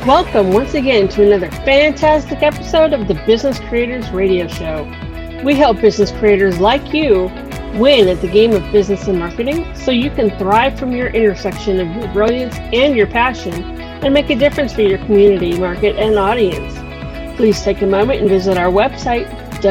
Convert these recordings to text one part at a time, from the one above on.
Welcome once again to another fantastic episode of the Business Creators Radio Show. We help business creators like you win at the game of business and marketing so you can thrive from your intersection of your brilliance and your passion and make a difference for your community, market, and audience. Please take a moment and visit our website,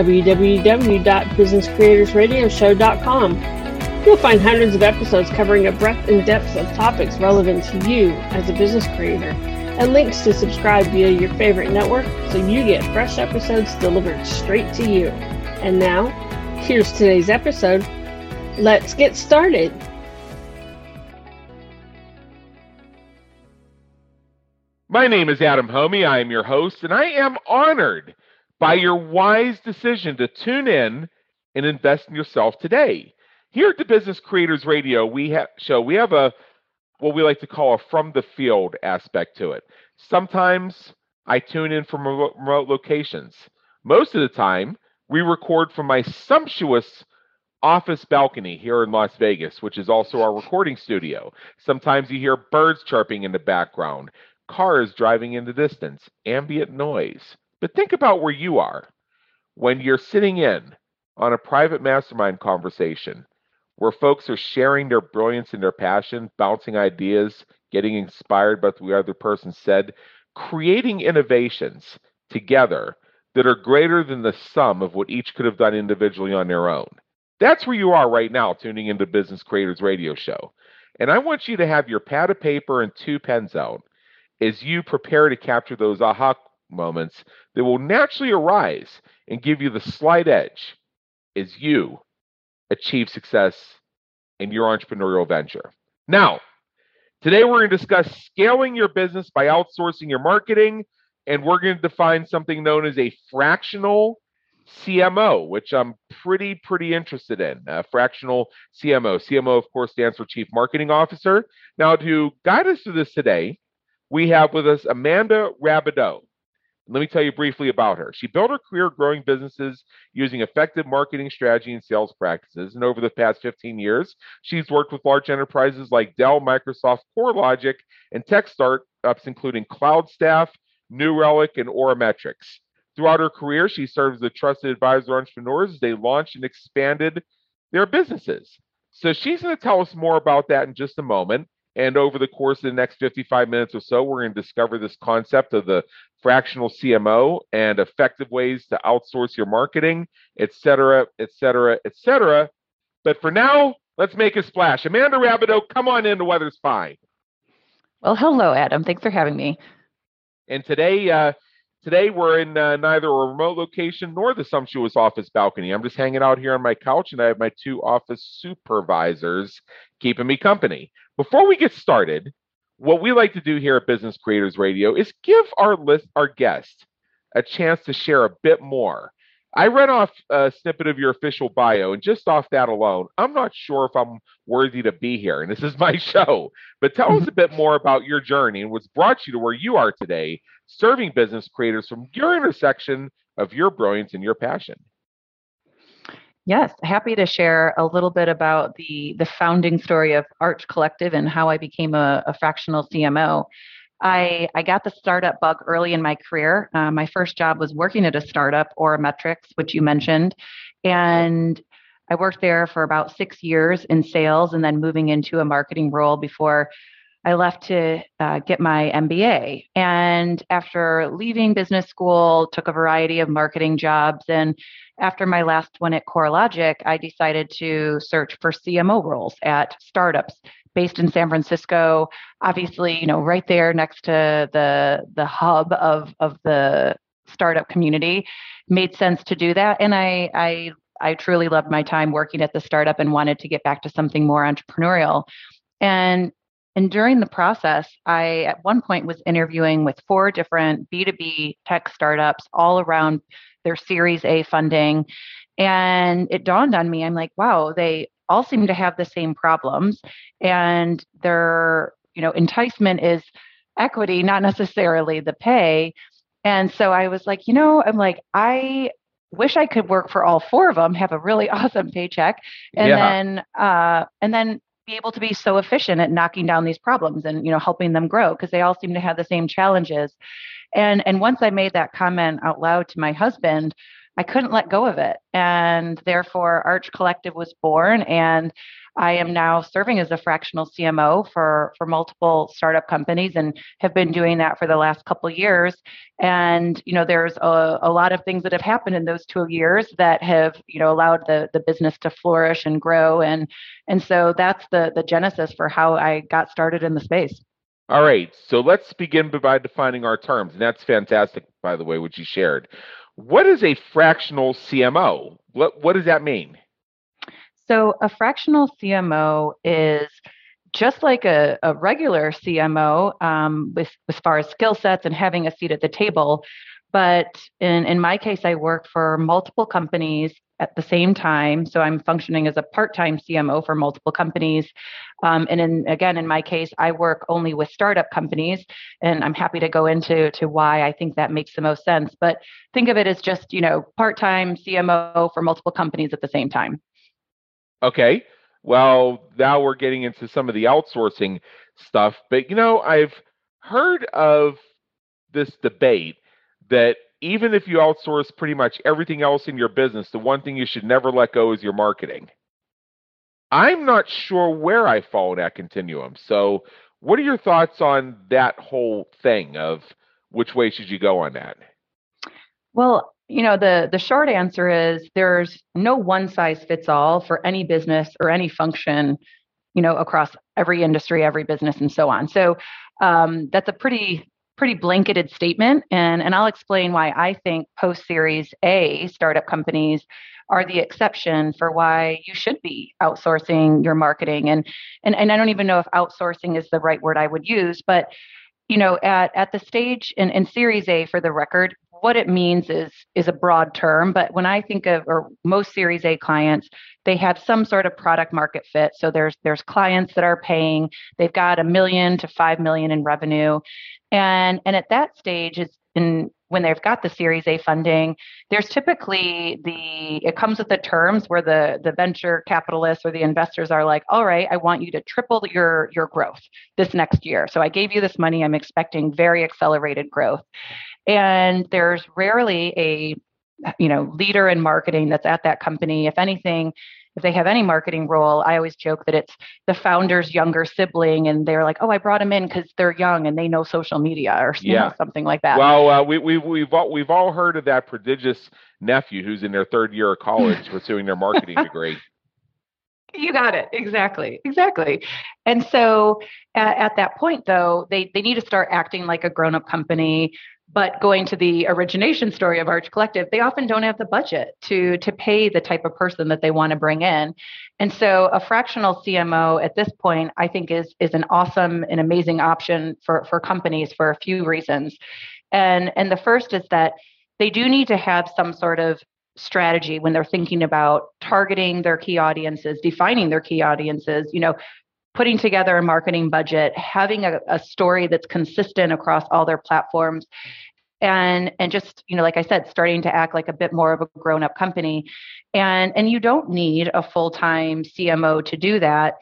www.businesscreatorsradioshow.com. You'll find hundreds of episodes covering a breadth and depth of topics relevant to you as a business creator, and links to subscribe via your favorite network so you get fresh episodes delivered straight to you. And now, here's today's episode. Let's get started. My name is Adam Homey. I am your host, and I am honored by your wise decision to tune in and invest in yourself today. Here at the Business Creators Radio we have what we like to call a from the field aspect to it. Sometimes I tune in from remote locations. Most of the time, we record from my sumptuous office balcony here in Las Vegas, which is also our recording studio. Sometimes you hear birds chirping in the background, cars driving in the distance, ambient noise. But think about where you are when you're sitting in on a private mastermind conversation where folks are sharing their brilliance and their passion, bouncing ideas, getting inspired by what the other person said, creating innovations together that are greater than the sum of what each could have done individually on their own. That's where you are right now, tuning into Business Creators Radio Show. And I want you to have your pad of paper and 2 pens out as you prepare to capture those aha moments that will naturally arise and give you the slight edge as you achieve success in your entrepreneurial venture. Now, today we're going to discuss scaling your business by outsourcing your marketing, and we're going to define something known as a fractional CMO, which I'm pretty interested in. Fractional CMO. CMO, of course, stands for Chief Marketing Officer. Now, to guide us through this today, we have with us Amanda Rabideau. Let me tell you briefly about her. She built her career growing businesses using effective marketing strategy and sales practices. And over the past 15 years, she's worked with large enterprises like Dell, Microsoft, CoreLogic, and tech startups including CloudStaff, New Relic, and Orametrics. Throughout her career, she served as a trusted advisor to entrepreneurs as they launched and expanded their businesses. So she's going to tell us more about that in just a moment. And over the course of the next 55 minutes or so, we're going to discover this concept of the fractional CMO and effective ways to outsource your marketing, et cetera, et cetera, et cetera. But for now, let's make a splash. Amanda Rabideau, come on in. The weather's fine. Well, hello, Adam. Thanks for having me. And today we're in neither a remote location nor the sumptuous office balcony. I'm just hanging out here on my couch, and I have my 2 office supervisors keeping me company. Before we get started, what we like to do here at Business Creators Radio is give our guests a chance to share a bit more. I read off a snippet of your official bio, and just off that alone, I'm not sure if I'm worthy to be here, and this is my show. But tell us a bit more about your journey and what's brought you to where you are today, serving business creators from your intersection of your brilliance and your passion. Yes, happy to share a little bit about the founding story of Arch Collective and how I became a fractional CMO. I got the startup bug early in my career. My first job was working at a startup, Orametrics, which you mentioned, and I worked there for about 6 years in sales and then moving into a marketing role before I left to get my MBA. And after leaving business school, took a variety of marketing jobs. And after my last one at CoreLogic, I decided to search for CMO roles at startups based in San Francisco, obviously, right there next to the hub of the startup community. Made sense to do that. And I truly loved my time working at the startup and wanted to get back to something more entrepreneurial. And during the process, I at one point was interviewing with 4 different B2B tech startups all around their Series A funding. And it dawned on me, I'm like, wow, they all seem to have the same problems. And their, enticement is equity, not necessarily the pay. And so I was like, I wish I could work for all 4 of them, have a really awesome paycheck. And then be able to be so efficient at knocking down these problems and, helping them grow because they all seem to have the same challenges. And once I made that comment out loud to my husband, I couldn't let go of it. And therefore, Arch Collective was born. And I am now serving as a fractional CMO for multiple startup companies and have been doing that for the last couple of years. And, there's a lot of things that have happened in those 2 years that have, allowed the business to flourish and grow. And so that's the genesis for how I got started in the space. All right, so let's begin by defining our terms. And that's fantastic, by the way, what you shared. What is a fractional CMO? What does that mean? So a fractional CMO is just like a regular CMO with as far as skill sets and having a seat at the table. But in my case, I work for multiple companies at the same time. So I'm functioning as a part-time CMO for multiple companies. And in my case, I work only with startup companies. And I'm happy to go into why I think that makes the most sense. But think of it as just, part-time CMO for multiple companies at the same time. Okay. Well, now we're getting into some of the outsourcing stuff. But, I've heard of this debate that even if you outsource pretty much everything else in your business, the one thing you should never let go is your marketing. I'm not sure where I fall in that continuum. So what are your thoughts on that whole thing of which way should you go on that? Well, the short answer is there's no one size fits all for any business or any function, across every industry, every business, and so on. So that's a pretty blanketed statement. And I'll explain why I think post-Series A startup companies are the exception for why you should be outsourcing your marketing. And I don't even know if outsourcing is the right word I would use, but at the stage in Series A, for the record, what it means is a broad term. But when I think of, or most Series A clients, they have some sort of product market fit. So there's clients that are paying, they've got $1 million to $5 million in revenue. And at that stage is when they've got the Series A funding, there's typically it comes with the terms where the venture capitalists or the investors are like, all right, I want you to triple your growth this next year. So I gave you this money. I'm expecting very accelerated growth. And there's rarely a leader in marketing that's at that company. If anything, if they have any marketing role, I always joke that it's the founder's younger sibling, and they're like, "Oh, I brought them in because they're young and they know social media," or something like that. Well, we've all heard of that prodigious nephew who's in their third year of college pursuing their marketing degree. You got it. Exactly. And so at that point, though, they need to start acting like a grown-up company. But going to the origination story of Arch Collective, they often don't have the budget to pay the type of person that they want to bring in. And so a fractional CMO at this point, I think is an awesome and amazing option for companies for a few reasons. And the first is that they do need to have some sort of strategy when they're thinking about targeting their key audiences, defining their key audiences, putting together a marketing budget, having a story that's consistent across all their platforms, and just, like I said, starting to act like a bit more of a grown-up company. And you don't need a full-time CMO to do that.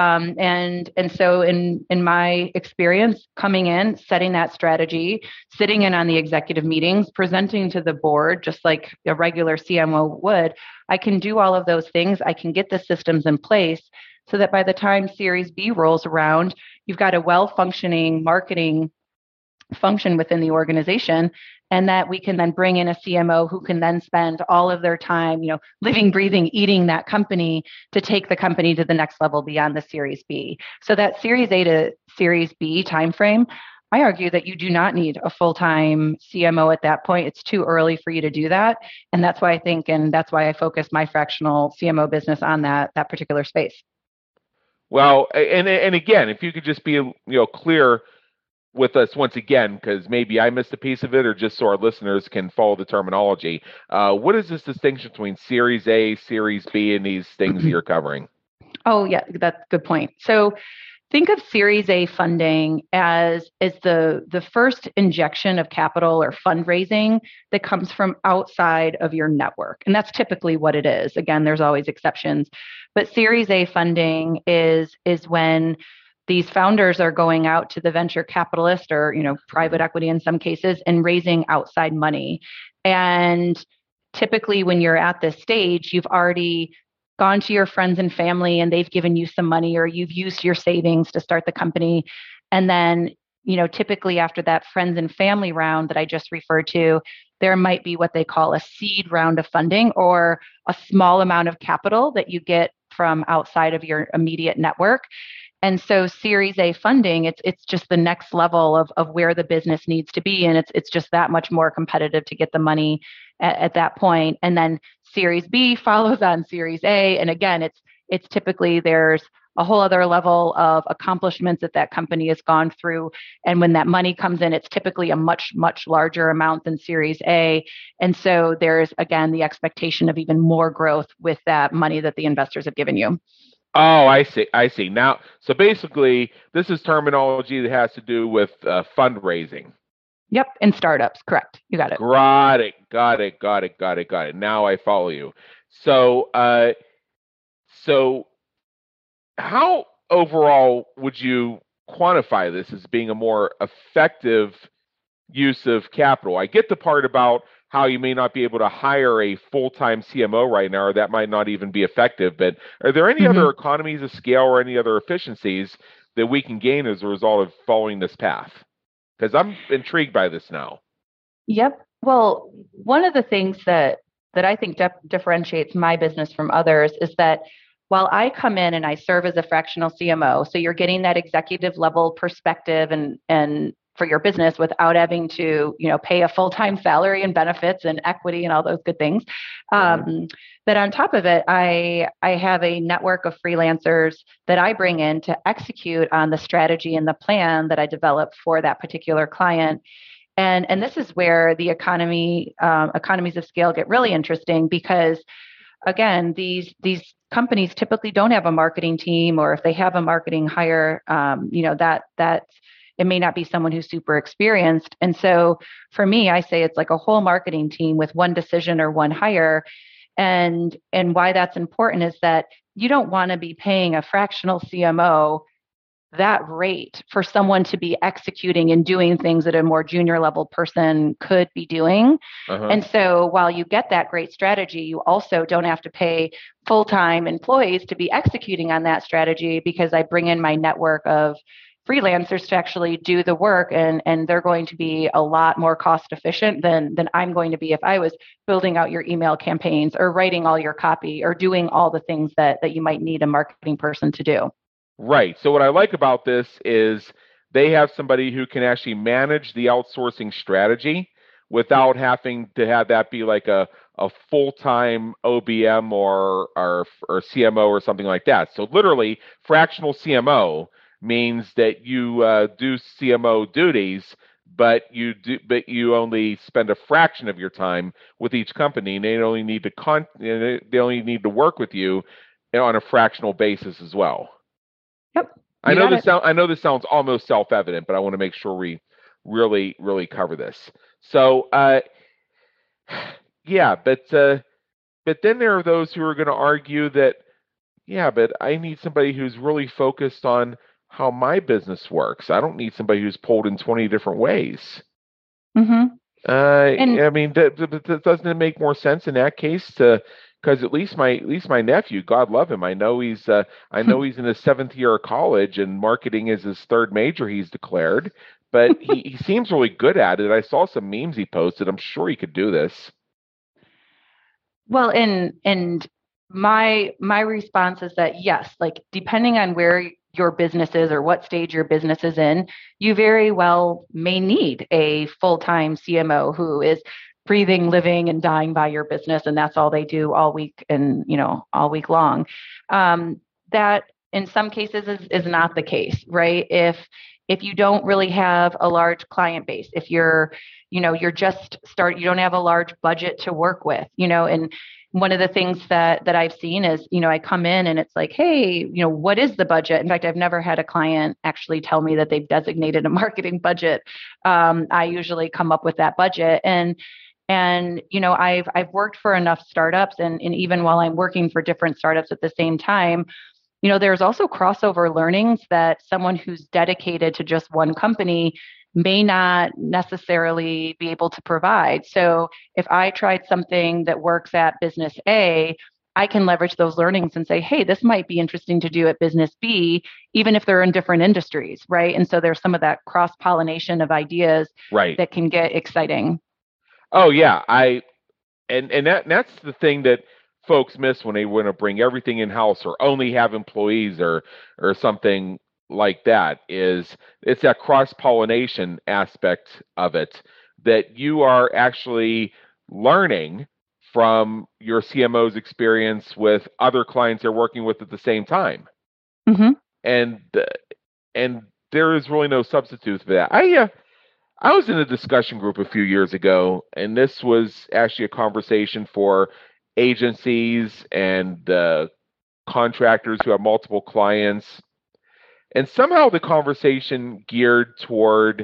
And so in my experience, coming in, setting that strategy, sitting in on the executive meetings, presenting to the board, just like a regular CMO would, I can do all of those things. I can get the systems in place so that by the time Series B rolls around, you've got a well-functioning marketing function within the organization, and that we can then bring in a CMO who can then spend all of their time, living, breathing, eating that company to take the company to the next level beyond the Series B. So that Series A to Series B timeframe, I argue that you do not need a full-time CMO at that point. It's too early for you to do that. And that's why I think, and that's why I focus my fractional CMO business on that particular space. Well, and again, if you could just be clear with us once again, because maybe I missed a piece of it, or just so our listeners can follow the terminology. What is this distinction between Series A, Series B, and these things that you're covering? Oh, yeah, that's a good point. So Think of Series A funding as the first injection of capital or fundraising that comes from outside of your network. And that's typically what it is. Again, there's always exceptions. But Series A funding is when these founders are going out to the venture capitalist or, private equity in some cases and raising outside money. And typically when you're at this stage, you've already gone to your friends and family and they've given you some money, or you've used your savings to start the company. And then, typically after that friends and family round that I just referred to, there might be what they call a seed round of funding, or a small amount of capital that you get from outside of your immediate network. And so Series A funding, it's just the next level of where the business needs to be. And it's just that much more competitive to get the money at that point. And then Series B follows on Series A. And again, it's typically there's a whole other level of accomplishments that company has gone through. And when that money comes in, it's typically a much, much larger amount than Series A. And so there's, again, the expectation of even more growth with that money that the investors have given you. Oh, I see. I see. Now, so basically, this is terminology that has to do with fundraising. Yep, and startups. Correct. You got it. Got it. Now I follow you. So, so how overall would you quantify this as being a more effective use of capital? I get the part about how you may not be able to hire a full-time CMO right now, or that might not even be effective. But are there any other economies of scale or any other efficiencies that we can gain as a result of following this path? Because I'm intrigued by this now. Yep. Well, one of the things that I think differentiates my business from others is that while I come in and I serve as a fractional CMO, so you're getting that executive level perspective and for your business without having to, pay a full-time salary and benefits and equity and all those good things. But on top of it, I have a network of freelancers that I bring in to execute on the strategy and the plan that I develop for that particular client. And this is where the economies of scale get really interesting, because again, these companies typically don't have a marketing team, or if they have a marketing hire, that it may not be someone who's super experienced. And so for me, I say it's like a whole marketing team with one decision or one hire. And why that's important is that you don't want to be paying a fractional CMO that rate for someone to be executing and doing things that a more junior level person could be doing. And so while you get that great strategy, you also don't have to pay full-time employees to be executing on that strategy, because I bring in my network of freelancers to actually do the work, and they're going to be a lot more cost efficient than I'm going to be if I was building out your email campaigns or writing all your copy or doing all the things that you might need a marketing person to do. Right. So what I like about this is they have somebody who can actually manage the outsourcing strategy without having to have that be like a full-time OBM or CMO or something like that. So literally, fractional CMO means that you do CMO duties, but you only spend a fraction of your time with each company, and they only need to work with you on a fractional basis as well. Yep. I know this sounds almost self-evident, but I want to make sure we really, really cover this. So, yeah, but then there are those who are going to argue that, yeah, but I need somebody who's really focused on how my business works. I don't need somebody who's pulled in 20 different ways. I mean, doesn't it make more sense in that case because at least my nephew, God love him, I know he's in his 7th year of college and marketing is his 3rd major he's declared, but he seems really good at it. I saw some memes he posted. I'm sure he could do this. Well, and my response is that yes, like depending on where your business is or what stage your business is in, you very well may need a full-time CMO who is breathing, living, and dying by your business, and that's all they do all week and all week long. That in some cases is not the case, right? If you don't really have a large client base, if you're just you don't have a large budget to work with, and one of the things that I've seen is, I come in and it's like, hey, what is the budget? In fact, I've never had a client actually tell me that they've designated a marketing budget. I usually come up with that budget. And I've worked for enough startups, and even while I'm working for different startups at the same time, there's also crossover learnings that someone who's dedicated to just one company may not necessarily be able to provide. So if I tried something that works at business A, I can leverage those learnings and say, hey, this might be interesting to do at business B, even if they're in different industries, right? And so there's some of that cross-pollination of ideas that can get exciting. Oh yeah, that's the thing that folks miss when they want to bring everything in house or only have employees or something like that. Is it's that cross pollination aspect of it that you are actually learning from your CMO's experience with other clients they're working with at the same time, and there is really no substitute for that. I was in a discussion group a few years ago, and this was actually a conversation for agencies and contractors who have multiple clients. And somehow the conversation geared toward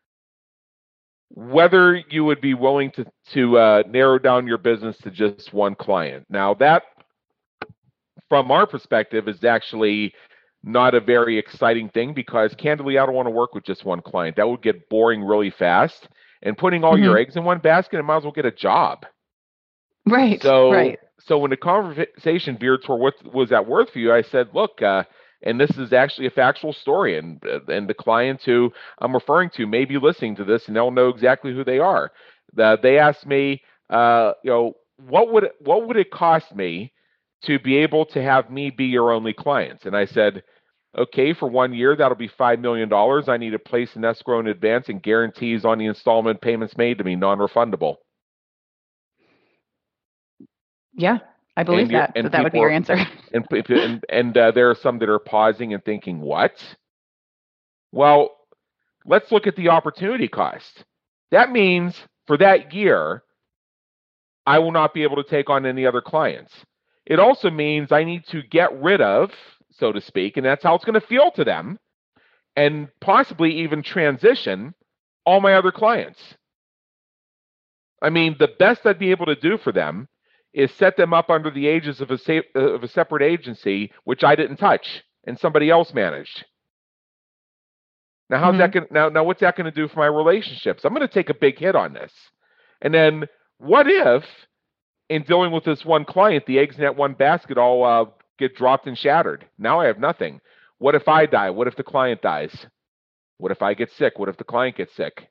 whether you would be willing to narrow down your business to just one client. Now, that, from our perspective, is actually not a very exciting thing because, candidly, I don't want to work with just one client. That would get boring really fast. And putting all your eggs in one basket, I might as well get a job. Right. So when the conversation veered toward what was that worth for you, I said, look, and this is actually a factual story, and the clients who I'm referring to may be listening to this, and they'll know exactly who they are. They asked me, what would it cost me to be able to have me be your only client? And I said, okay, for 1 year, that'll be $5 million. I need to place an escrow in advance and guarantees on the installment payments made to be non-refundable. Yeah, I believe that would be your answer. And there are some that are pausing and thinking, what? Well, let's look at the opportunity cost. That means for that year, I will not be able to take on any other clients. It also means I need to get rid of, so to speak, and that's how it's going to feel to them, and possibly even transition all my other clients. I mean, the best I'd be able to do for them is set them up under the aegis of a separate agency, which I didn't touch and somebody else managed. Now, how's that going? Now, what's that going to do for my relationships? I'm going to take a big hit on this. And then, what if, in dealing with this one client, the eggs in that one basket all get dropped and shattered? Now I have nothing. What if I die? What if the client dies? What if I get sick? What if the client gets sick?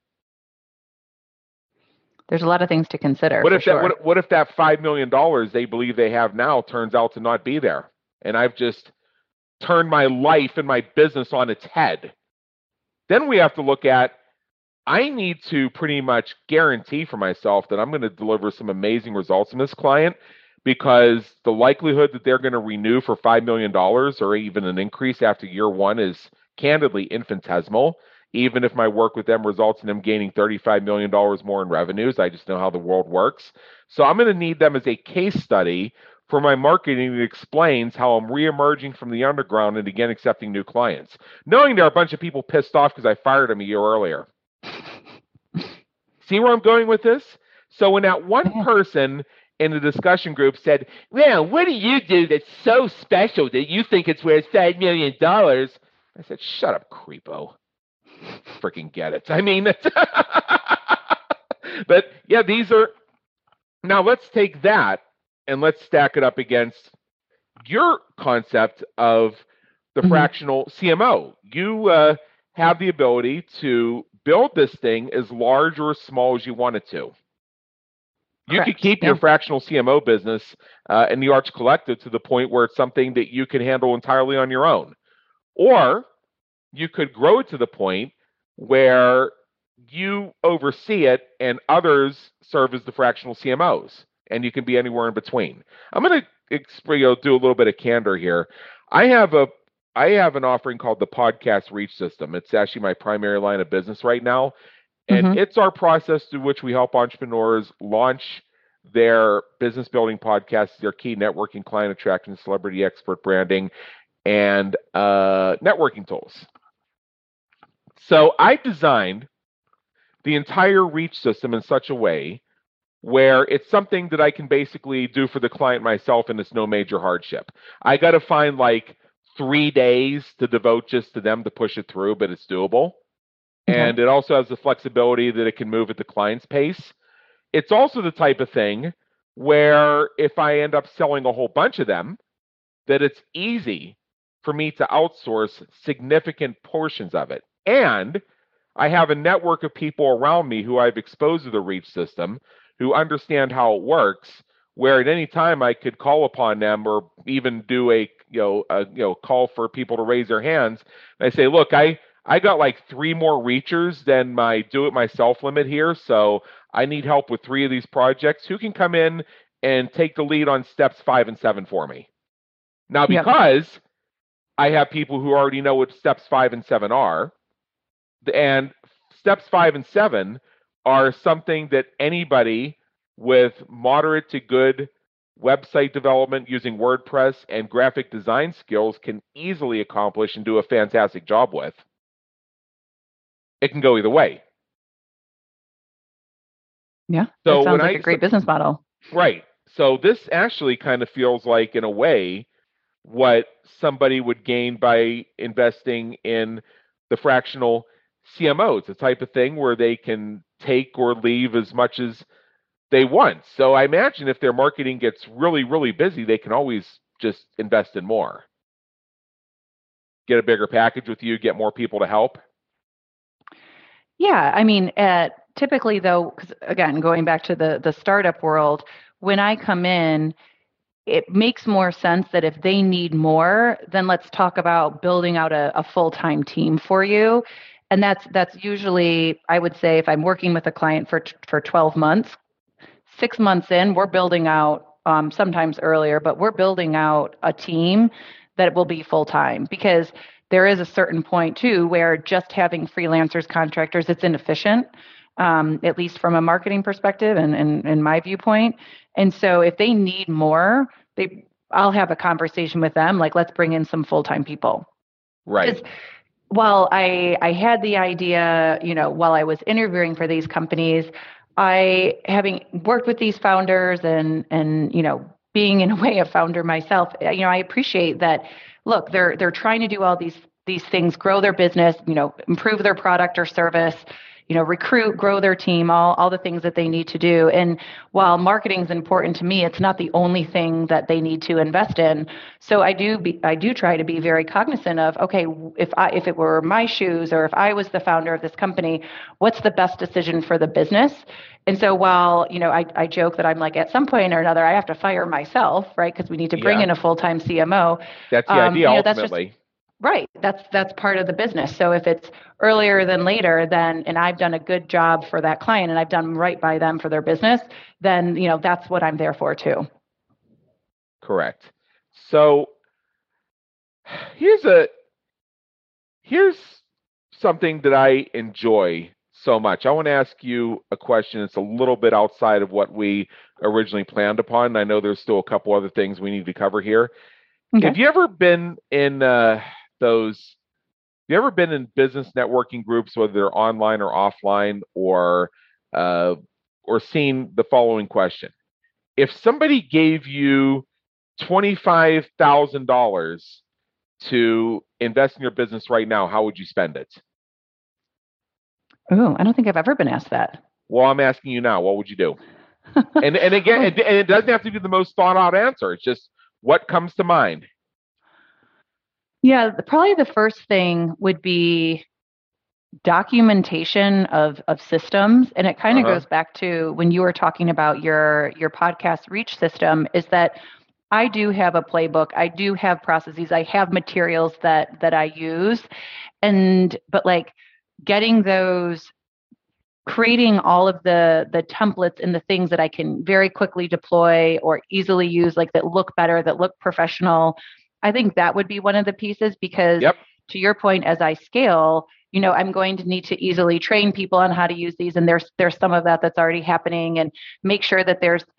There's a lot of things to consider. What if that $5 million they believe they have now turns out to not be there, and I've just turned my life and my business on its head? Then we have to look at, I need to pretty much guarantee for myself that I'm going to deliver some amazing results in this client, because the likelihood that they're going to renew for $5 million or even an increase after year one is candidly infinitesimal. Even if my work with them results in them gaining $35 million more in revenues, I just know how the world works. So I'm going to need them as a case study for my marketing that explains how I'm reemerging from the underground and again accepting new clients, knowing there are a bunch of people pissed off because I fired them a year earlier. See where I'm going with this? So when that one person in the discussion group said, well, what do you do that's so special that you think it's worth $5 million? I said, shut up, creepo. Freaking get it. I mean, but yeah, these are, now let's take that and let's stack it up against your concept of the fractional CMO. You have the ability to build this thing as large or as small as you want it to. You could keep your fractional CMO business in the Arch Collective to the point where it's something that you can handle entirely on your own. Or you could grow it to the point where you oversee it and others serve as the fractional CMOs, and you can be anywhere in between. I'm going to do a little bit of candor here. I have an offering called the Podcast Reach System. It's actually my primary line of business right now, and it's our process through which we help entrepreneurs launch their business building podcasts, their key networking, client attraction, celebrity expert branding, and networking tools. So I designed the entire reach system in such a way where it's something that I can basically do for the client myself and it's no major hardship. I got to find like 3 days to devote just to them to push it through, but it's doable. Okay. And it also has the flexibility that it can move at the client's pace. It's also the type of thing where if I end up selling a whole bunch of them, that it's easy for me to outsource significant portions of it. And I have a network of people around me who I've exposed to the reach system, who understand how it works, where at any time I could call upon them or even do a call for people to raise their hands. And I say, look, I got like 3 more reachers than my do it myself limit here, so I need help with 3 of these projects. Who can come in and take the lead on steps 5 and 7 for me? Now, because I have people who already know what steps 5 and 7 are, and steps 5 and 7 are something that anybody with moderate to good website development using WordPress and graphic design skills can easily accomplish and do a fantastic job with. It can go either way. Yeah, so that sounds like a great business model. Right. So this actually kind of feels like, in a way, what somebody would gain by investing in the fractional CMO. It's the type of thing where they can take or leave as much as they want. So I imagine if their marketing gets really, really busy, they can always just invest in more. Get a bigger package with you, get more people to help. Yeah, I mean, typically though, because again, going back to the startup world, when I come in, it makes more sense that if they need more, then let's talk about building out a full-time team for you. And that's usually, I would say, if I'm working with a client for 12 months, 6 months in, we're building out, sometimes earlier, but we're building out a team that will be full-time, because there is a certain point too where just having freelancers, contractors, it's inefficient, at least from a marketing perspective and in my viewpoint. And so if they need more, I'll have a conversation with them, like, let's bring in some full-time people. Right. While I had the idea, while I was interviewing for these companies, having worked with these founders and being in a way a founder myself, I appreciate that. Look, they're trying to do all these things, grow their business, improve their product or service, recruit, grow their team, all the things that they need to do. And while marketing is important to me, it's not the only thing that they need to invest in. So I do try to be very cognizant of, okay, if it were my shoes, or if I was the founder of this company, what's the best decision for the business? And so while, I joke that I'm like, at some point or another, I have to fire myself, right? Because we need to bring in a full-time CMO. That's the idea, ultimately. Right. That's part of the business. So if it's earlier than later, and I've done a good job for that client and I've done right by them for their business, then, that's what I'm there for too. Correct. So here's something that I enjoy so much. I want to ask you a question. It's a little bit outside of what we originally planned upon. I know there's still a couple other things we need to cover here. Okay. Have you ever been in business networking groups, whether they're online or offline, or seen the following question? If somebody gave you $25,000 to invest in your business right now, how would you spend it? Oh, I don't think I've ever been asked that. Well, I'm asking you now. What would you do? and again, it doesn't have to be the most thought out answer. It's just what comes to mind. Yeah, probably the first thing would be documentation of systems. And it kind of goes back to when you were talking about your podcast reach system, is that I do have a playbook. I do have processes. I have materials that I use. But like getting those, creating all of the templates and the things that I can very quickly deploy or easily use, like that look better, that look professional. I think that would be one of the pieces, because to your point, as I scale, I'm going to need to easily train people on how to use these. And there's some of that's already happening, and make sure that there's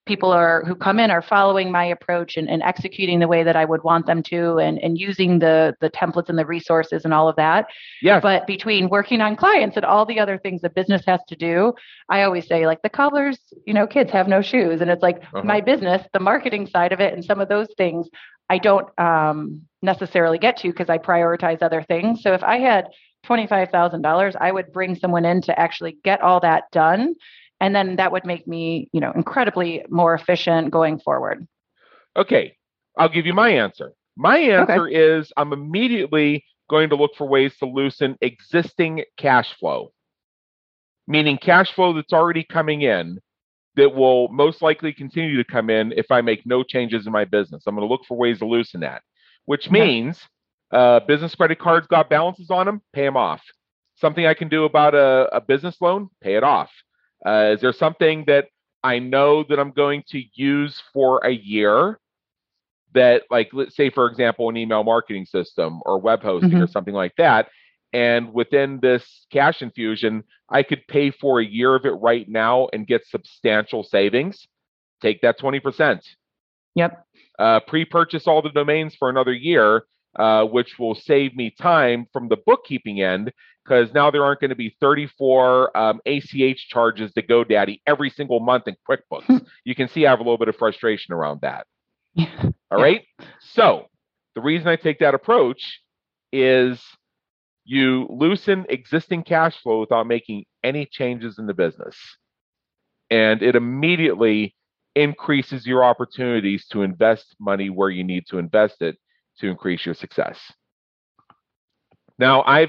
people who come in are following my approach and executing the way that I would want them to, and using the templates and the resources and all of that. Yes. But between working on clients and all the other things that business has to do, I always say, like, the cobbler's, kids have no shoes. And it's like my business, the marketing side of it, and some of those things I don't necessarily get to because I prioritize other things. So if I had $25,000, I would bring someone in to actually get all that done. And then that would make me, incredibly more efficient going forward. Okay. I'll give you my answer. My answer is I'm immediately going to look for ways to loosen existing cash flow, meaning cash flow that's already coming in that will most likely continue to come in if I make no changes in my business. I'm going to look for ways to loosen that, which means business credit cards got balances on them, pay them off. Something I can do about a business loan, pay it off. Is there something that I know that I'm going to use for a year that, like, let's say, for example, an email marketing system or web hosting or something like that, and within this cash infusion, I could pay for a year of it right now and get substantial savings. Take that 20%. Yep. Pre-purchase all the domains for another year, which will save me time from the bookkeeping end, because now there aren't going to be 34 ACH charges to GoDaddy every single month in QuickBooks. You can see I have a little bit of frustration around that. All right. So the reason I take that approach is you loosen existing cash flow without making any changes in the business. And it immediately increases your opportunities to invest money where you need to invest it to increase your success. Now, I've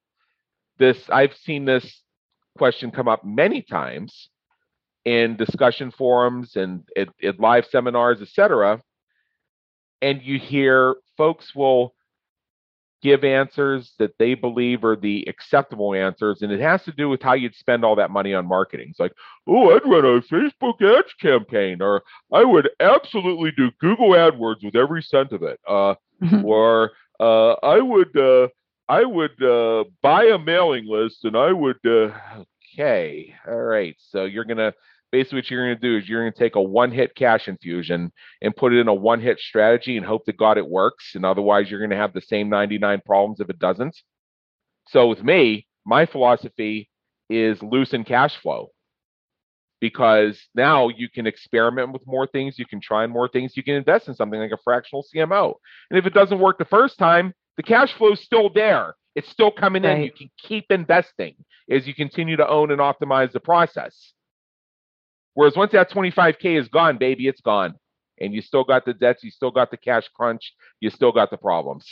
seen this question come up many times in discussion forums and at live seminars, etc. And you hear folks will give answers that they believe are the acceptable answers, and it has to do with how you'd spend all that money on marketing. It's like, oh, I'd run a Facebook ads campaign, or I would absolutely do Google AdWords with every cent of it, or I would buy a mailing list, and I would. Okay, all right. So basically what you're going to do is you're going to take a one-hit cash infusion and put it in a one-hit strategy and hope to God it works. And otherwise, you're going to have the same 99 problems if it doesn't. So with me, my philosophy is loosen cash flow, because now you can experiment with more things. You can try more things. You can invest in something like a fractional CMO. And if it doesn't work the first time, the cash flow is still there. It's still coming in. You can keep investing as you continue to own and optimize the process. Whereas once that 25K is gone, baby, it's gone. And you still got the debts, you still got the cash crunch, you still got the problems.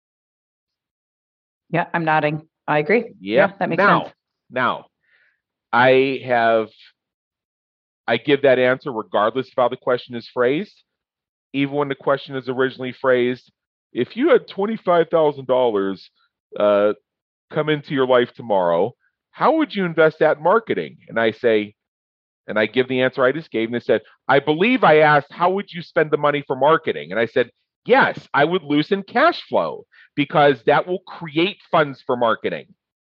Yeah, I'm nodding. I agree. Yeah, that makes sense. Now, I give that answer regardless of how the question is phrased. Even when the question is originally phrased, if you had $25,000 come into your life tomorrow, how would you invest that in marketing? And I give the answer I just gave, and they said, I believe I asked, how would you spend the money for marketing? And I said, yes, I would loosen cash flow, because that will create funds for marketing.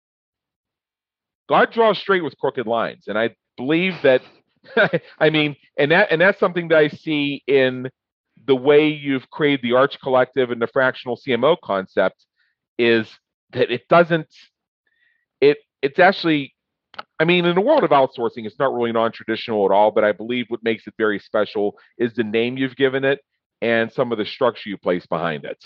God draws straight with crooked lines. And I believe that, and that's something that I see in the way you've created the Arch Collective and the fractional CMO concept, is that it's actually, in the world of outsourcing, it's not really non-traditional at all, but I believe what makes it very special is the name you've given it and some of the structure you place behind it.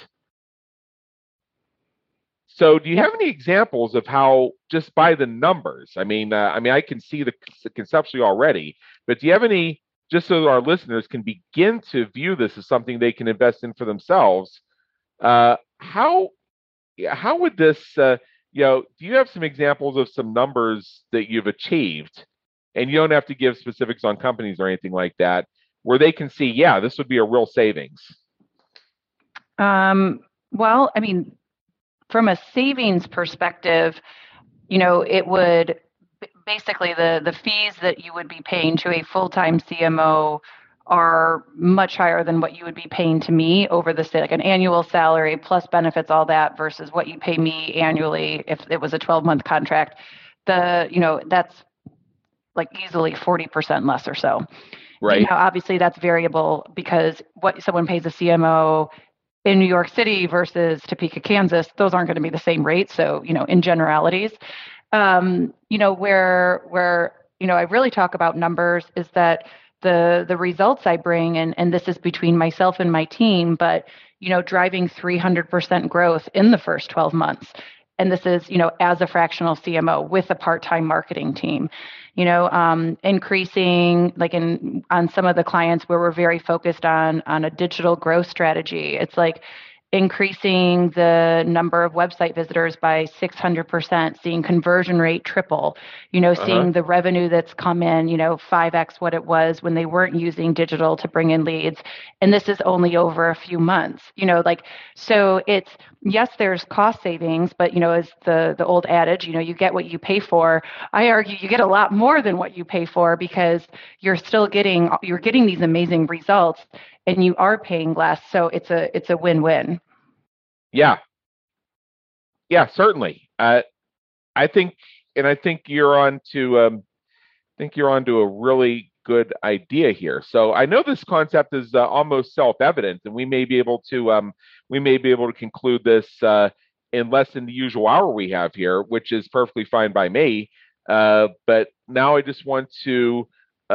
So do you have any examples of how, just by the numbers, I can see the conceptually already, but do you have any, just so that our listeners can begin to view this as something they can invest in for themselves, how would this, do you have some examples of some numbers that you've achieved, and you don't have to give specifics on companies or anything like that, where they can see, yeah, this would be a real savings? Well, from a savings perspective, it would basically the fees that you would be paying to a full-time CMO are much higher than what you would be paying to me over like an annual salary plus benefits, all that, versus what you pay me annually if it was a 12-month contract. That's like easily 40% less or so. Right. You know, obviously that's variable because what someone pays a CMO in New York City versus Topeka, Kansas, those aren't going to be the same rate. So, you know, in generalities, you know, where you know, I really talk about numbers is that the results I bring, and this is between myself and my team, but you know, driving 300% growth in the first 12 months. And this is, you know, as a fractional CMO with a part-time marketing team, you know, increasing like on some of the clients where we're very focused on a digital growth strategy. It's like increasing the number of website visitors by 600%, seeing conversion rate triple, you know, seeing the revenue that's come in, you know, 5x what it was when they weren't using digital to bring in leads. And this is only over a few months, you know, like, so it's, yes, there's cost savings, but, you know, as the old adage, you know, you get what you pay for. I argue you get a lot more than what you pay for because you're getting these amazing results and you are paying less. So it's a win-win. Yeah. Yeah, certainly. I think you're on to a really good idea here. So I know this concept is almost self-evident, and we may be able to conclude this in less than the usual hour we have here, which is perfectly fine by me. But now I just want to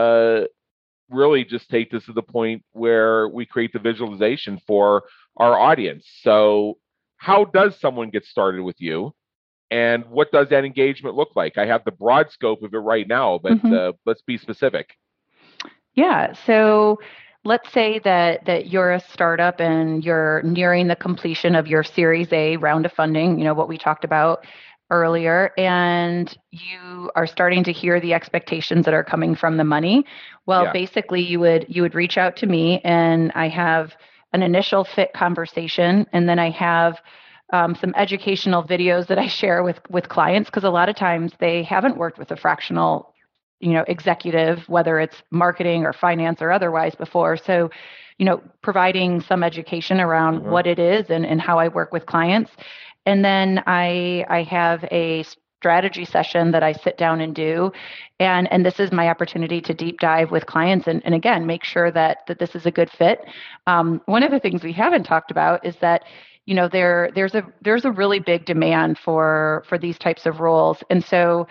really just take this to the point where we create the visualization for our audience. So how does someone get started with you? And what does that engagement look like? I have the broad scope of it right now, but let's be specific. Yeah. So let's say that you're a startup and you're nearing the completion of your Series A round of funding, you know, what we talked about earlier, and you are starting to hear the expectations that are coming from the money. Well, basically you would reach out to me and I have an initial fit conversation, and then I have some educational videos that I share with clients, because a lot of times they haven't worked with a fractional, you know, executive, whether it's marketing or finance or otherwise before. So, you know, providing some education around what it is and how I work with clients. And then I have a strategy session that I sit down and do. And this is my opportunity to deep dive with clients and again, make sure that this is a good fit. One of the things we haven't talked about is that, you know, there's a really big demand for these types of roles. And so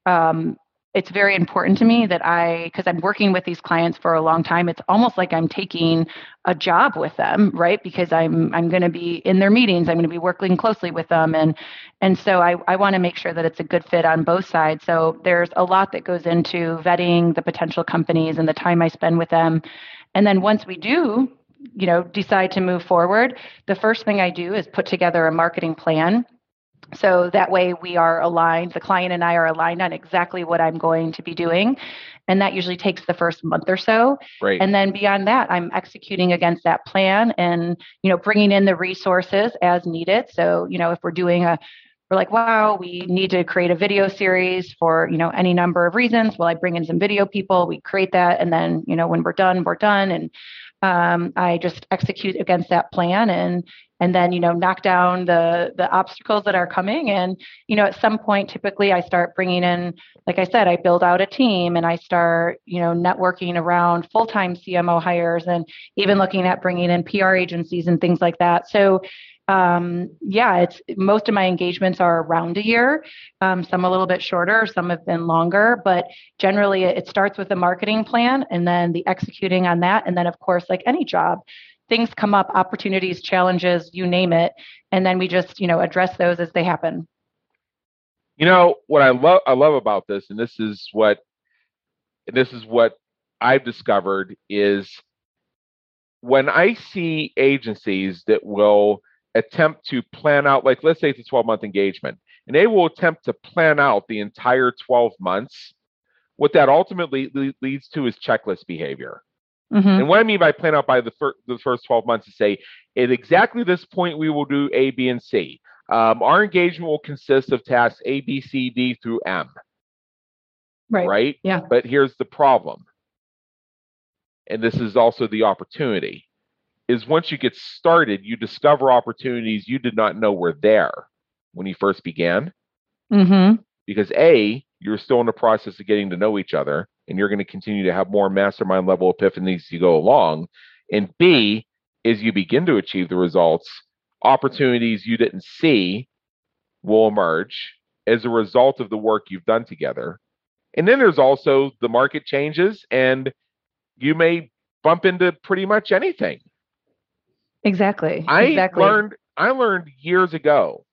it's very important to me that because I'm working with these clients for a long time, it's almost like I'm taking a job with them, right? Because I'm going to be in their meetings, I'm going to be working closely with them, and so I want to make sure that it's a good fit on both sides. So there's a lot that goes into vetting the potential companies and the time I spend with them, and then once we do, you know, decide to move forward, the first thing I do is put together a marketing plan. So that way we are aligned, the client and I are aligned on exactly what I'm going to be doing. And that usually takes the first month or so. Right. And then beyond that, I'm executing against that plan and, you know, bringing in the resources as needed. So, you know, if we're like, wow, we need to create a video series for, you know, any number of reasons. Well, I bring in some video people, we create that. And then, you know, when we're done, we're done. And I just execute against that plan and then, you know, knock down the obstacles that are coming. And, you know, at some point, typically I start bringing in, like I said, I build out a team and I start, you know, networking around full-time CMO hires and even looking at bringing in PR agencies and things like that. So it's most of my engagements are around a year, some a little bit shorter, some have been longer, but generally it starts with a marketing plan and then the executing on that. And then of course, like any job, things come up, opportunities, challenges, you name it. And then we just, you know, address those as they happen. You know, what I love about this, and this is what I've discovered is when I see agencies that will attempt to plan out, like let's say it's a 12-month engagement, and they will attempt to plan out the entire 12 months, what that ultimately leads to is checklist behavior. And what I mean by plan out by the first 12 months is say, at exactly this point, we will do A, B, and C. Our engagement will consist of tasks A, B, C, D through M. Right? Yeah. But here's the problem. And this is also the opportunity, is once you get started, you discover opportunities you did not know were there when you first began. Because A, you're still in the process of getting to know each other, and you're going to continue to have more mastermind level epiphanies as you go along. And B, as you begin to achieve the results, opportunities you didn't see will emerge as a result of the work you've done together. And then there's also the market changes, and you may bump into pretty much anything. Exactly. I learned years ago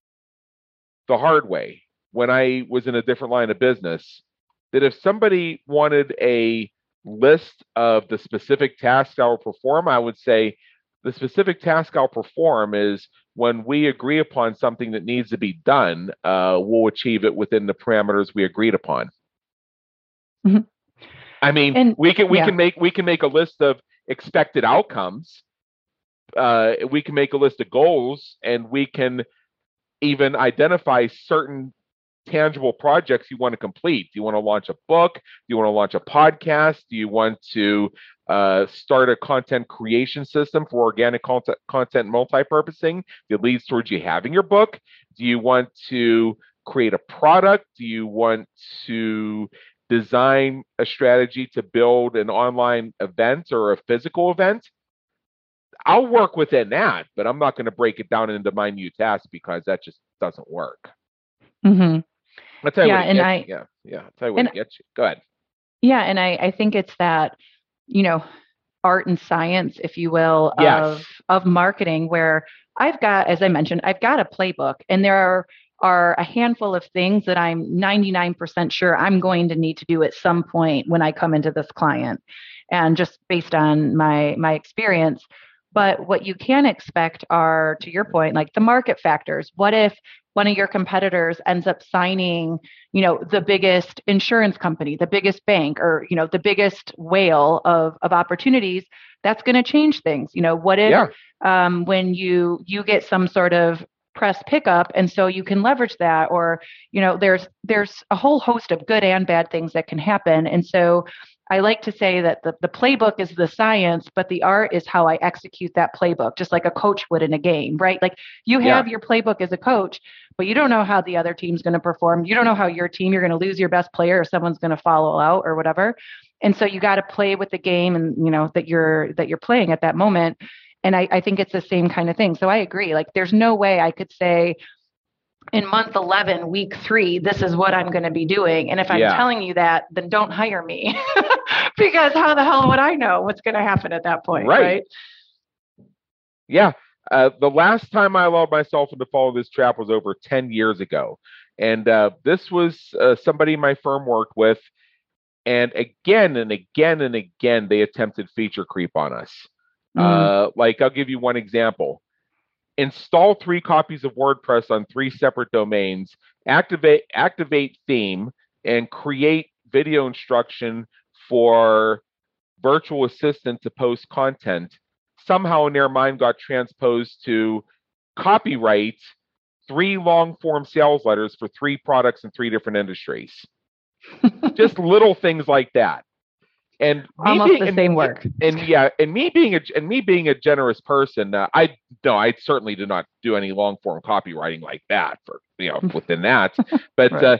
the hard way when I was in a different line of business that if somebody wanted a list of the specific tasks I'll perform, I would say the specific task I'll perform is when we agree upon something that needs to be done, we'll achieve it within the parameters we agreed upon. Mm-hmm. I mean, we can make a list of expected outcomes. We can make a list of goals, and we can even identify certain tangible projects you want to complete. Do you want to launch a book? Do you want to launch a podcast? Do you want to start a content creation system for organic content multi-purposing that leads towards you having your book? Do you want to create a product? Do you want to design a strategy to build an online event or a physical event? I'll work within that, but I'm not going to break it down into minute tasks because that just doesn't work. Mm-hmm. I'll tell you what it gets you. I'll tell you what it gets you. Go ahead. Yeah, and I think it's that, art and science, if you will, of marketing, where I've got, as I mentioned, I've got a playbook, and there are a handful of things that I'm 99% sure I'm going to need to do at some point when I come into this client, and just based on my experience. But what you can expect are, to your point, like the market factors. What if one of your competitors ends up signing, the biggest insurance company, the biggest bank, or, the biggest whale of opportunities? That's going to change things. What if when you get some sort of press pickup, and so you can leverage that, or, there's a whole host of good and bad things that can happen. And so I like to say that the playbook is the science, but the art is how I execute that playbook, just like a coach would in a game, right? Like you have your playbook as a coach, but you don't know how the other team's going to perform. You don't know how your team, you're going to lose your best player, or someone's going to follow out or whatever. And so you got to play with the game, and that you're playing at that moment. And I think it's the same kind of thing. So I agree. Like there's no way I could say, in month 11, week 3, this is what I'm going to be doing. And if I'm telling you that, then don't hire me because how the hell would I know what's going to happen at that point? Right? Yeah. The last time I allowed myself to follow this trap was over 10 years ago. And this was somebody my firm worked with. And again and again and again, they attempted feature creep on us. Like I'll give you one example. Install 3 copies of WordPress on 3 separate domains, activate theme, and create video instruction for virtual assistant to post content. Somehow in their mind got transposed to copyright 3 long form sales letters for 3 products in 3 different industries. Just little things like that. And almost the same work. And me being a generous person, I certainly did not do any long form copywriting like that for within that. But right.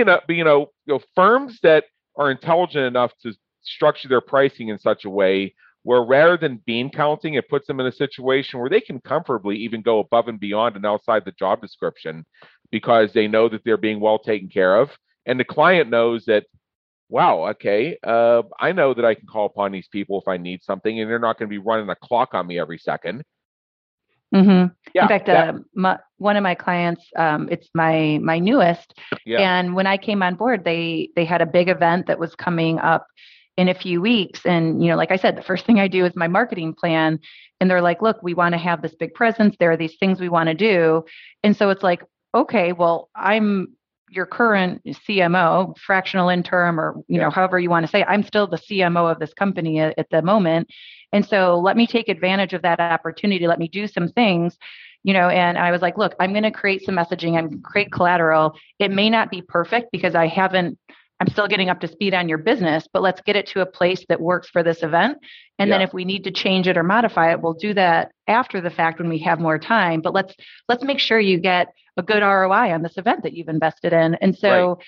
but firms that are intelligent enough to structure their pricing in such a way where rather than bean counting, it puts them in a situation where they can comfortably even go above and beyond and outside the job description because they know that they're being well taken care of, and the client knows that. Wow, okay. I know that I can call upon these people if I need something, and they're not going to be running a clock on me every second. Mm-hmm. Yeah, in fact, one of my clients, it's my newest, and when I came on board, they had a big event that was coming up in a few weeks, and like I said, the first thing I do is my marketing plan, and they're like, "Look, we want to have this big presence. There are these things we want to do," and so it's like, okay, well, I'm your current CMO, fractional interim, or however you want to say, I'm still the CMO of this company at the moment. And so let me take advantage of that opportunity. Let me do some things, and I was like, look, I'm going to create some messaging. I'm going to create collateral. It may not be perfect because I'm still getting up to speed on your business, but let's get it to a place that works for this event. And then if we need to change it or modify it, we'll do that after the fact when we have more time. But let's make sure you get a good ROI on this event that you've invested in. And so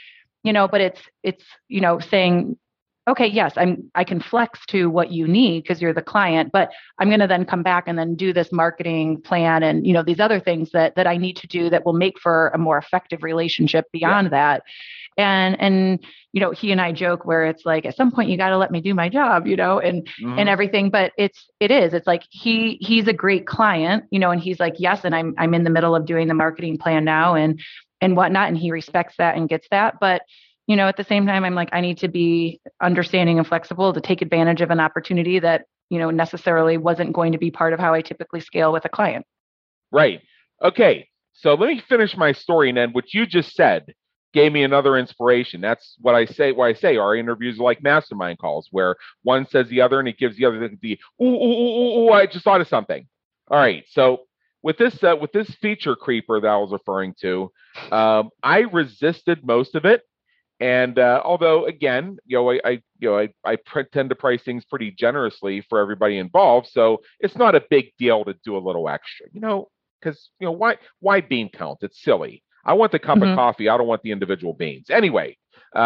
but it's, saying, okay, yes, I can flex to what you need because you're the client, but I'm going to then come back and then do this marketing plan and, these other things that I need to do that will make for a more effective relationship beyond that. And he and I joke where it's like, at some point you got to let me do my job, and everything. But it's like he's a great client, and he's like, yes, and I'm in the middle of doing the marketing plan now and whatnot, and he respects that and gets that. But at the same time, I'm like, I need to be understanding and flexible to take advantage of an opportunity that necessarily wasn't going to be part of how I typically scale with a client. Right. Okay. So let me finish my story, and then what you just said gave me another inspiration. That's what I say. Why I say our interviews are like mastermind calls, where one says the other, and it gives the other the I just thought of something. All right. So with this feature creeper that I was referring to, I resisted most of it. And although, again, I tend to price things pretty generously for everybody involved, so it's not a big deal to do a little extra, because why bean count? It's silly. I want the cup of coffee. I don't want the individual beans. Anyway,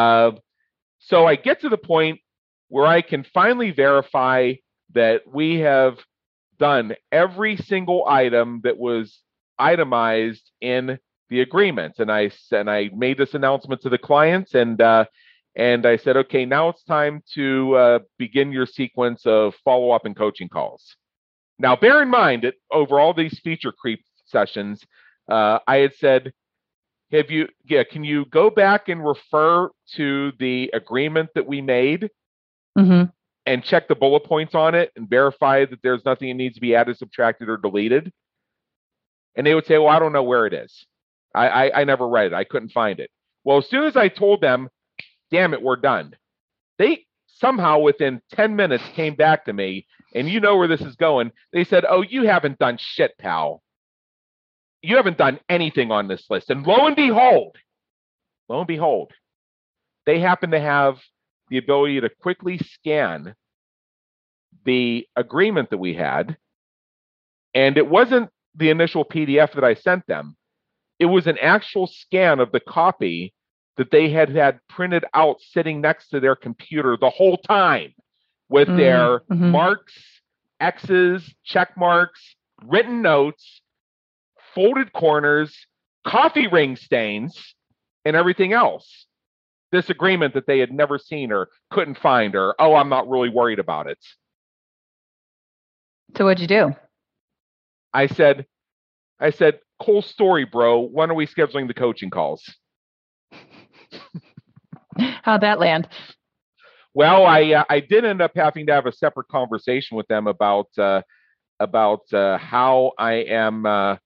so I get to the point where I can finally verify that we have done every single item that was itemized in the agreement. And I made this announcement to the clients, and I said, okay, now it's time to begin your sequence of follow-up and coaching calls. Now, bear in mind that over all these feature creep sessions, I had said, can you go back and refer to the agreement that we made and check the bullet points on it and verify that there's nothing that needs to be added, subtracted, or deleted? And they would say, well, I don't know where it is. I never read it. I couldn't find it. Well, as soon as I told them, damn it, we're done, they somehow within 10 minutes came back to me, and you know where this is going. They said, oh, you haven't done shit, pal. You haven't done anything on this list. And lo and behold, they happen to have the ability to quickly scan the agreement that we had. And it wasn't the initial PDF that I sent them. It was an actual scan of the copy that they had printed out sitting next to their computer the whole time with their marks, X's, check marks, written notes, folded corners, coffee ring stains, and everything else. This agreement that they had never seen or couldn't find, or, oh, I'm not really worried about it. So what'd you do? I said, cool story, bro. When are we scheduling the coaching calls? How'd that land? Well, I did end up having to have a separate conversation with them about how I am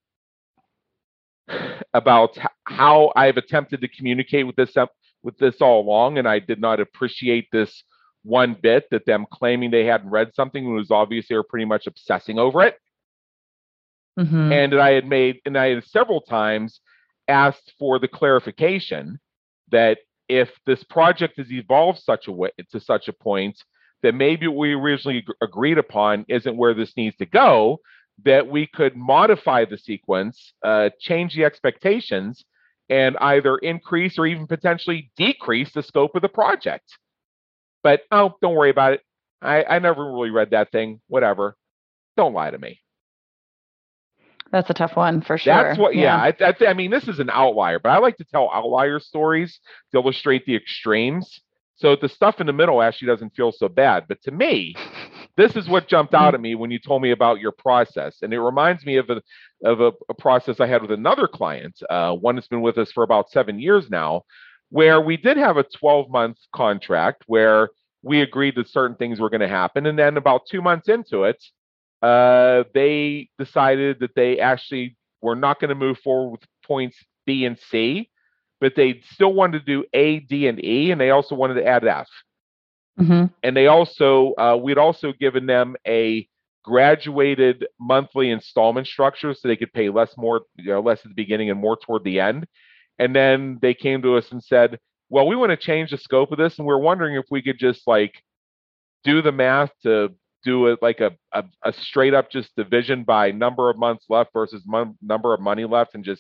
about how I've attempted to communicate with this all along, and I did not appreciate this one bit, that them claiming they hadn't read something was obvious they were pretty much obsessing over it. And I had several times asked for the clarification that if this project has evolved to such a point that maybe what we originally agreed upon isn't where this needs to go, that we could modify the sequence, change the expectations, and either increase or even potentially decrease the scope of the project. But, oh, don't worry about it. I never really read that thing. Whatever. Don't lie to me. That's a tough one for sure. That's what, I mean, this is an outlier, but I like to tell outlier stories to illustrate the extremes. So the stuff in the middle actually doesn't feel so bad. But to me, this is what jumped out at me when you told me about your process. And it reminds me of a process I had with another client, one that's been with us for about 7 years now, where we did have a 12-month contract where we agreed that certain things were going to happen. And then about 2 months into it, they decided that they actually were not going to move forward with points B and C, but they still wanted to do A, D, and E, and they also wanted to add F. And they also, we'd also given them a graduated monthly installment structure so they could pay less at the beginning and more toward the end. And then they came to us and said, well, we want to change the scope of this, and we're wondering if we could just do the math to do it like a straight up just division by number of months left versus number of money left, and just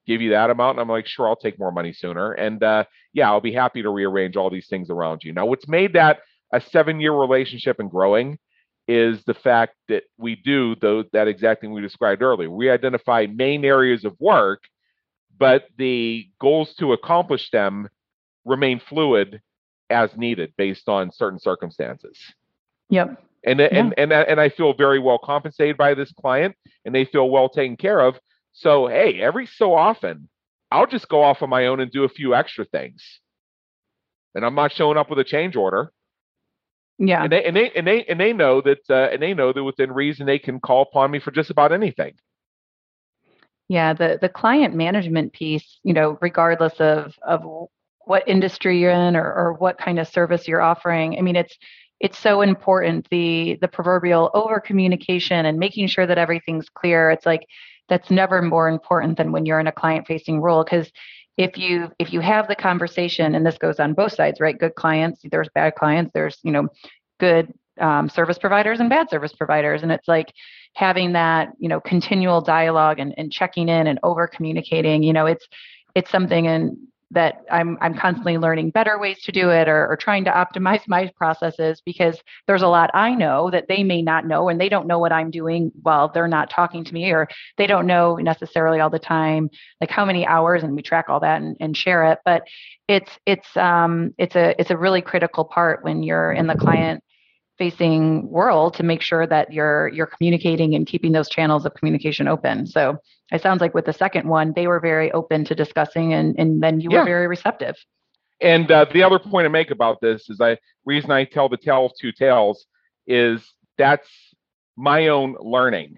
give you that amount. And I'm like, sure, I'll take more money sooner. And yeah, I'll be happy to rearrange all these things around you. Now, what's made that a 7-year relationship and growing is the fact that we do that exact thing we described earlier. We identify main areas of work, but the goals to accomplish them remain fluid as needed based on certain circumstances. Yep. And I feel very well compensated by this client, and they feel well taken care of. So hey, every so often, I'll just go off on my own and do a few extra things, and I'm not showing up with a change order. Yeah. And they know that within reason they can call upon me for just about anything. Yeah, the client management piece, regardless of what industry you're in or what kind of service you're offering. I mean, it's so important, the proverbial over communication and making sure that everything's clear. It's like that's never more important than when you're in a client facing role, because if you have the conversation, and this goes on both sides, right? Good clients, there's bad clients, there's good service providers and bad service providers, and it's like having that continual dialogue and checking in and over communicating. It's something that I'm constantly learning better ways to do it, or trying to optimize my processes, because there's a lot I know that they may not know, and they don't know what I'm doing while they're not talking to me, or they don't know necessarily all the time, like how many hours, and we track all that and share it. But it's a really critical part when you're in the client facing world to make sure that you're communicating and keeping those channels of communication open. So it sounds like with the second one, they were very open to discussing, and then you were very receptive. And the other point I make about this is reason I tell the tale of two tales is that's my own learning.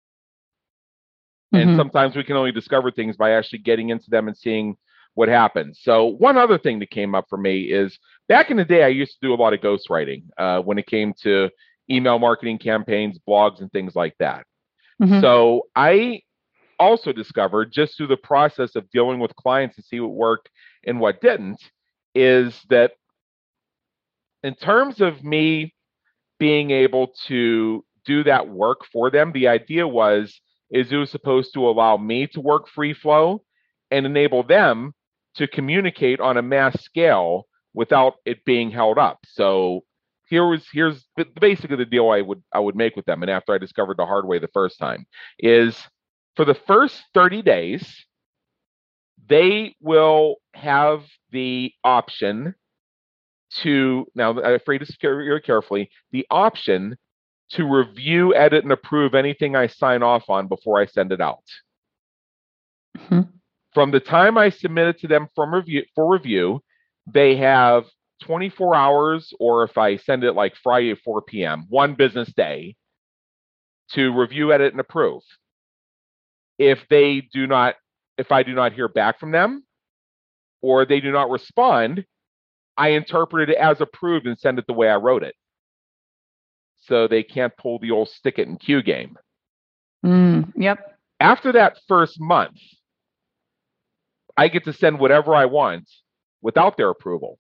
And sometimes we can only discover things by actually getting into them and seeing what happens. So one other thing that came up for me is back in the day, I used to do a lot of ghostwriting when it came to email marketing campaigns, blogs, and things like that. So I also discovered, just through the process of dealing with clients to see what worked and what didn't, is that in terms of me being able to do that work for them, the idea is it was supposed to allow me to work free flow and enable them to communicate on a mass scale without it being held up. So here's basically the deal I would make with them. And after I discovered the hard way the first time, is for the first 30 days, they will have the option to, now I phrase this very carefully, the option to review, edit, and approve anything I sign off on before I send it out. From the time I submit it to them for review, they have 24 hours, or if I send it like Friday at 4 p.m., one business day, to review, edit, and approve. If I do not hear back from them, or they do not respond, I interpret it as approved and send it the way I wrote it. So they can't pull the old stick it and cue game. Yep. After that first month, I get to send whatever I want without their approval.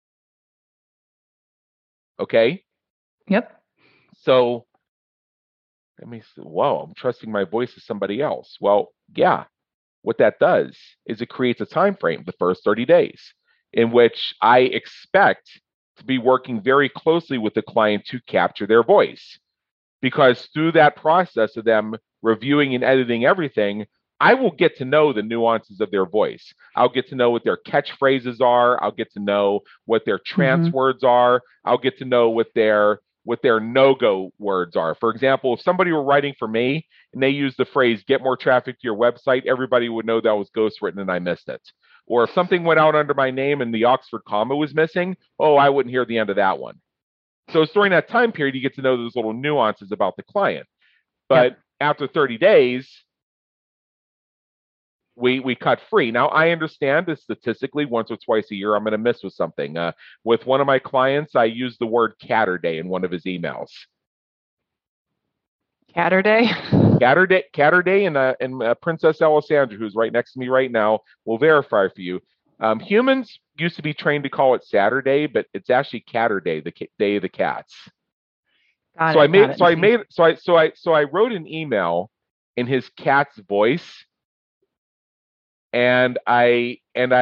Okay? Yep. So, let me say, whoa, I'm trusting my voice to somebody else. Well, yeah. What that does is it creates a time frame, the first 30 days, in which I expect to be working very closely with the client to capture their voice. Because through that process of them reviewing and editing everything, I will get to know the nuances of their voice. I'll get to know what their catchphrases are. I'll get to know what their trance words are. I'll get to know what their no-go words are. For example, if somebody were writing for me and they used the phrase, get more traffic to your website, everybody would know that was ghostwritten and I missed it. Or if something went out under my name and the Oxford comma was missing, I wouldn't hear the end of that one. So it's during that time period you get to know those little nuances about the client. But after 30 days, we cut free. Now, I understand that statistically, once or twice a year, I'm going to miss with something. With one of my clients, I used the word Catterday in one of his emails. Catterday? Catterday and Princess Alessandra, who's right next to me right now, will verify for you. Humans used to be trained to call it Saturday, but it's actually Catterday, the day of the cats. I wrote an email in his cat's voice. and I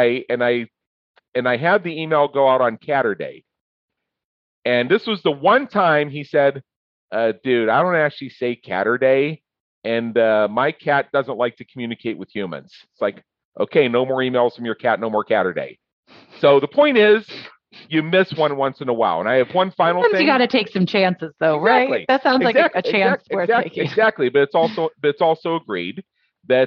had the email go out on Catterday. And this was the one time he said, dude, I don't actually say Catterday, and my cat doesn't like to communicate with humans. It's like, okay, no more emails from your cat, no more Catterday. So the point is, you miss one once in a while. And I have one final Sometimes thing. You got to take some chances, though, exactly. right? That sounds like a chance worth taking. Exactly, but it's also agreed that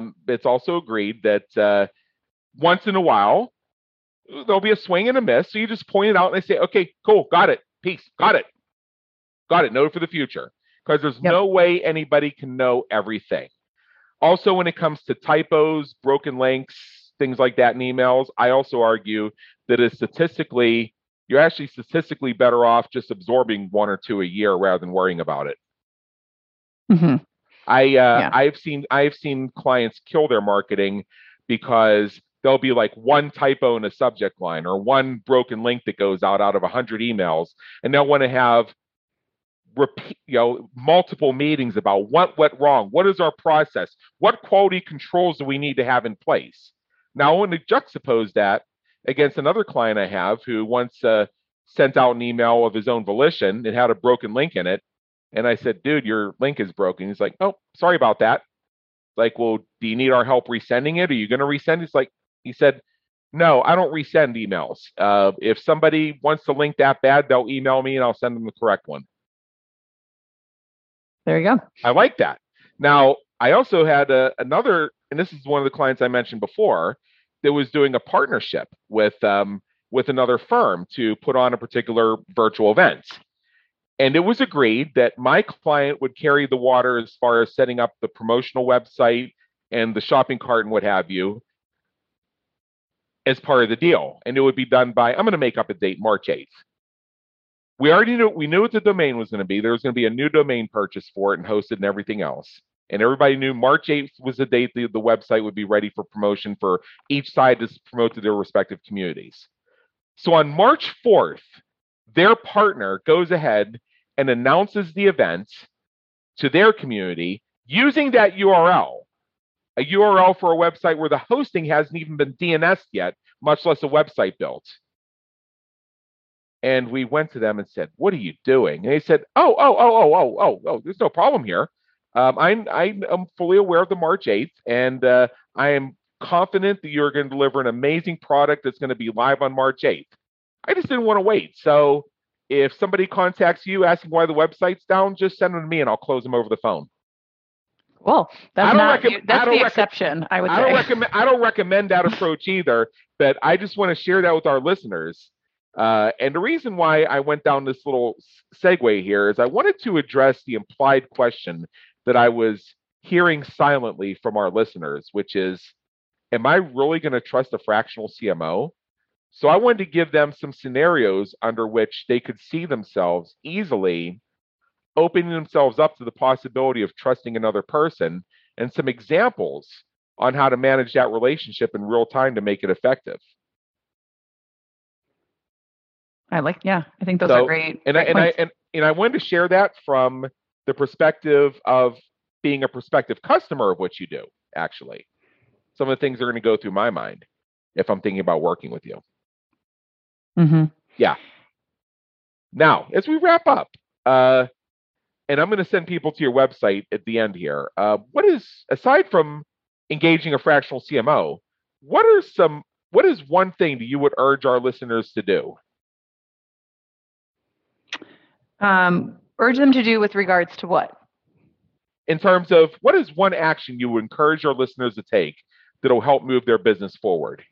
once in a while there'll be a swing and a miss. So you just point it out and they say, okay, cool, got it, peace, got it, note for the future, because there's no way anybody can know everything. Also, when it comes to typos, broken links, things like that in emails, I also argue that you're actually statistically better off just absorbing 1 or 2 a year rather than worrying about it. Mm-hmm. I've seen clients kill their marketing because there'll be like one typo in a subject line or one broken link that goes out of 100 emails, and they'll want to have multiple meetings about what went wrong, what is our process, what quality controls do we need to have in place. Now, I want to juxtapose that against another client I have who once sent out an email of his own volition. It had a broken link in it. And I said, dude, your link is broken. He's like, oh, sorry about that. Like, well, do you need our help resending it? Are you going to resend it? He said, no, I don't resend emails. If somebody wants the link that bad, they'll email me and I'll send them the correct one. There you go. I like that. Now, I also had another, and this is one of the clients I mentioned before, that was doing a partnership with another firm to put on a particular virtual event. And it was agreed that my client would carry the water as far as setting up the promotional website and the shopping cart and what have you as part of the deal. And it would be done by, I'm going to make up a date, March 8th. We knew what the domain was going to be. There was going to be a new domain purchase for it and hosted and everything else. And everybody knew March 8th was the date the website would be ready for promotion for each side to promote to their respective communities. So on March 4th, their partner goes ahead and announces the event to their community using that URL, a URL for a website where the hosting hasn't even been DNS'd yet, much less a website built. And we went to them and said, what are you doing? And they said, oh, there's no problem here. I am fully aware of the March 8th, and I am confident that you're going to deliver an amazing product that's going to be live on March 8th. I just didn't want to wait. So if somebody contacts you asking why the website's down, just send them to me and I'll close them over the phone. Well, that's the exception, I would say. I don't recommend that approach either, but I just want to share that with our listeners. And the reason why I went down this little segue here is I wanted to address the implied question that I was hearing silently from our listeners, which is, am I really going to trust a fractional CMO? So I wanted to give them some scenarios under which they could see themselves easily opening themselves up to the possibility of trusting another person, and some examples on how to manage that relationship in real time to make it effective. I think those are great. And I wanted to share that from the perspective of being a prospective customer of what you do, actually. Some of the things are going to go through my mind if I'm thinking about working with you. Mm-hmm. Yeah. Now, as we wrap up, and I'm going to send people to your website at the end here, aside from engaging a fractional CMO, what is one thing that you would urge our listeners to do? Urge them to do with regards to what? In terms of what is one action you would encourage our listeners to take that will help move their business forward?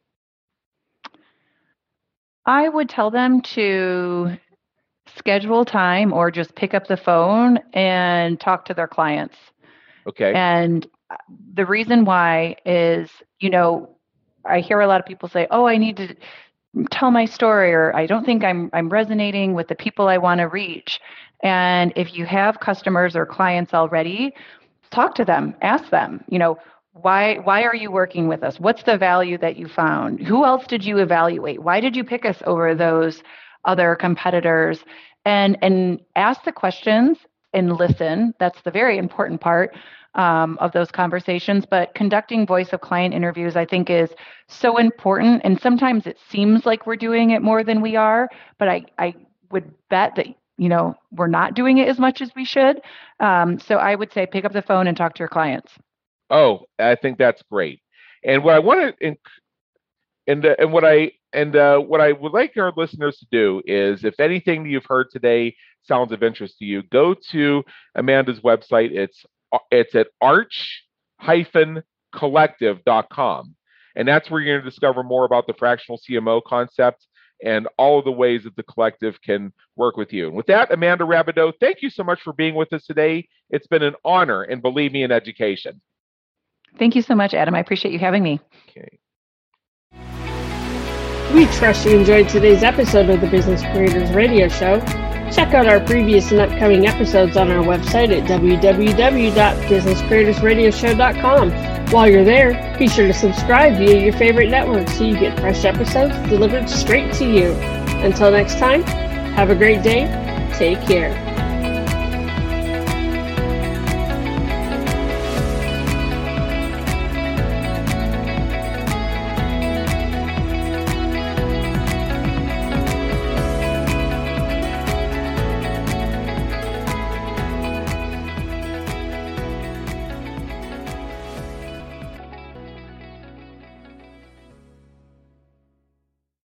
I would tell them to schedule time or just pick up the phone and talk to their clients. Okay. And the reason why is, I hear a lot of people say, oh, I need to tell my story, or I don't think I'm resonating with the people I want to reach. And if you have customers or clients already, talk to them, ask them, why are you working with us? What's the value that you found? Who else did you evaluate? Why did you pick us over those other competitors? And ask the questions and listen. That's the very important part. of those conversations. But conducting voice of client interviews, I think, is so important. And sometimes it seems like we're doing it more than we are, but I would bet that we're not doing it as much as we should. So I would say pick up the phone and talk to your clients. Oh, I think that's great. And what I want to, what I would like our listeners to do is, if anything you've heard today sounds of interest to you, go to Amanda's website. It's at arch-collective.com. And that's where you're going to discover more about the fractional CMO concept and all of the ways that the collective can work with you. And with that, Amanda Rabideau, thank you so much for being with us today. It's been an honor, and believe me, an education. Thank you so much, Adam. I appreciate you having me. Okay. We trust you enjoyed today's episode of the Business Creators Radio Show. Check out our previous and upcoming episodes on our website at www.businesscreatorsradioshow.com. While you're there, be sure to subscribe via your favorite network so you get fresh episodes delivered straight to you. Until next time, have a great day. Take care.